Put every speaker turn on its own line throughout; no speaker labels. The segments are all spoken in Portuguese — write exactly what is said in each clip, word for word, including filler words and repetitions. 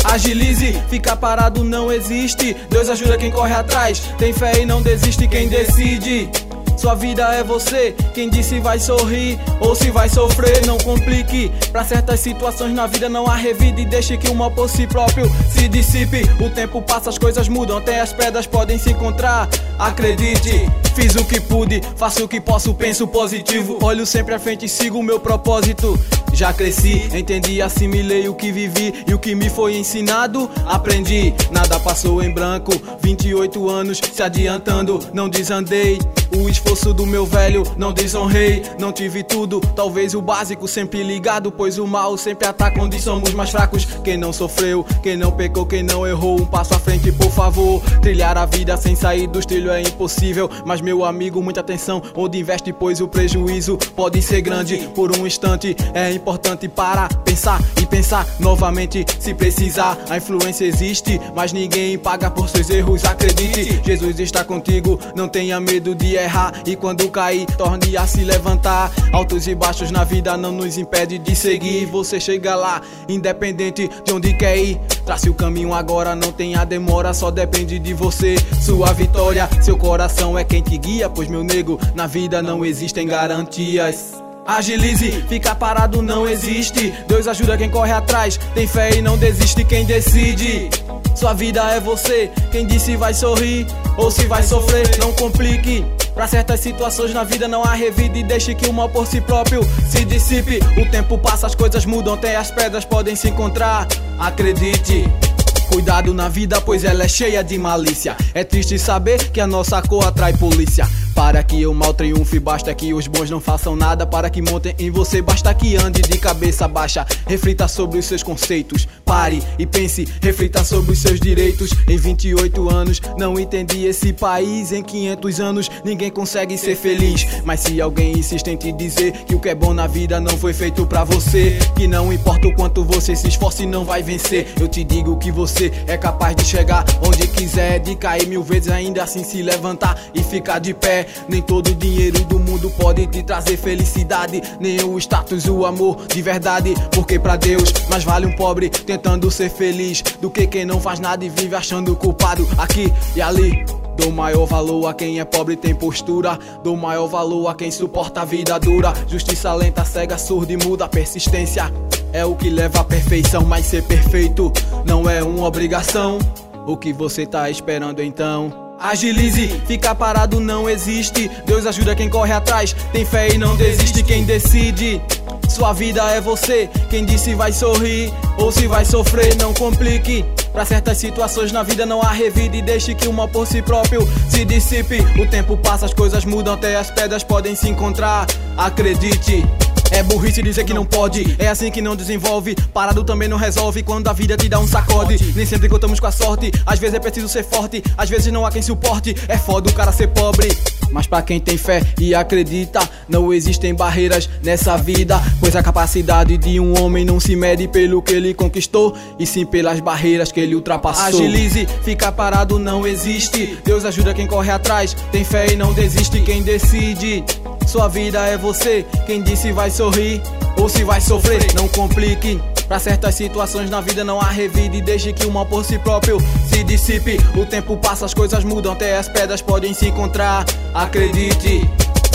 Agilize, ficar parado não existe. Deus ajuda quem corre atrás. Tem fé e não desiste quem decide. Sua vida é você, quem diz se vai sorrir ou se vai sofrer. Não complique, pra certas situações na vida não há revide. Deixe que o mal por si próprio se dissipe. O tempo passa, as coisas mudam, até as pedras podem se encontrar. Acredite, fiz o que pude, faço o que posso, penso positivo. Olho sempre à frente e sigo o meu propósito. Já cresci, entendi, assimilei o que vivi e o que me foi ensinado, aprendi. Nada passou em branco, vinte e oito anos se adiantando, não desandei. O esforço do meu velho não desonrei. Não tive tudo, talvez o básico, sempre ligado, pois o mal sempre ataca onde somos mais fracos. Quem não sofreu, quem não pecou, quem não errou, um passo à frente por favor. Trilhar a vida sem sair dos trilhos é impossível, mas meu amigo, muita atenção onde investe, pois o prejuízo pode ser grande. Por um instante é importante parar, pensar e pensar novamente se precisar. A influência existe, mas ninguém paga por seus erros, acredite. Jesus está contigo, não tenha medo de errar, e quando cair, torne a se levantar. Altos e baixos na vida não nos impede de seguir. Você chega lá, independente de onde quer ir. Trace o caminho agora, não tenha demora, só depende de você. Sua vitória, seu coração é quem te guia, pois meu nego, na vida não existem garantias. Agilize, ficar parado não existe. Deus ajuda quem corre atrás. Tem fé e não desiste quem decide. Sua vida é você, quem diz se vai sorrir ou se vai sofrer. Não complique, pra certas situações na vida não há revide. Deixe que o mal por si próprio se dissipe. O tempo passa, as coisas mudam, até as pedras podem se encontrar. Acredite. Cuidado na vida, pois ela é cheia de malícia. É triste saber que a nossa cor atrai polícia. Para que o mal triunfe, basta que os bons não façam nada. Para que montem em você, basta que ande de cabeça baixa. Reflita sobre os seus conceitos, pare e pense, reflita sobre os seus direitos. Em vinte e oito anos, não entendi esse país. Em quinhentos anos, ninguém consegue ser feliz. Mas se alguém insiste em te dizer que o que é bom na vida não foi feito pra você, que não importa o quanto você se esforce, não vai vencer. Eu te digo que você é capaz de chegar onde quiser, de cair mil vezes, ainda assim se levantar e ficar de pé. Nem todo o dinheiro do mundo pode te trazer felicidade, nem o status, o amor de verdade. Porque pra Deus mais vale um pobre tentando ser feliz do que quem não faz nada e vive achando culpado aqui e ali. Dou maior valor a quem é pobre e tem postura. Dou maior valor a quem suporta a vida dura. Justiça lenta, cega, surda e muda. Persistência é o que leva à perfeição. Mas ser perfeito não é uma obrigação. O que você tá esperando então? Agilize, ficar parado não existe. Deus ajuda quem corre atrás. Tem fé e não desiste quem decide. Sua vida é você, quem diz se vai sorrir ou se vai sofrer. Não complique, pra certas situações na vida não há revide. Deixe que o mal por si próprio se dissipe. O tempo passa, as coisas mudam, até as pedras podem se encontrar. Acredite. É burrice dizer que não pode, é assim que não desenvolve. Parado também não resolve quando a vida te dá um sacode. Nem sempre contamos com a sorte, às vezes é preciso ser forte. Às vezes não há quem suporte, é foda o cara ser pobre. Mas pra quem tem fé e acredita, não existem barreiras nessa vida. Pois a capacidade de um homem não se mede pelo que ele conquistou, e sim pelas barreiras que ele ultrapassou. Agilize, ficar parado não existe. Deus ajuda quem corre atrás. Tem fé e não desiste quem decide. Sua vida é você, quem diz se vai sorrir ou se vai sofrer. Não complique, pra certas situações na vida não há revide. Deixe que o mal por si próprio se dissipe. O tempo passa, as coisas mudam, até as pedras podem se encontrar. Acredite.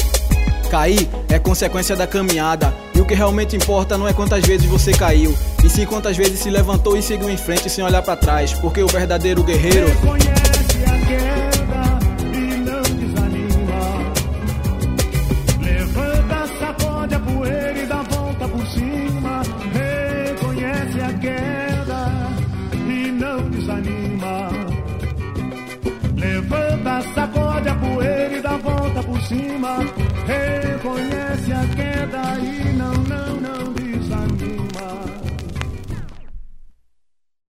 Cair é consequência da caminhada, e o que realmente importa não é quantas vezes você caiu, e sim quantas vezes se levantou e seguiu em frente sem olhar pra trás. Porque o verdadeiro guerreiro
reconhece a queda e não desanima. Levanta, sacode a poeira e dá volta por cima. Reconhece a queda e não desanima. Levanta, sacode a poeira e dá volta por cima.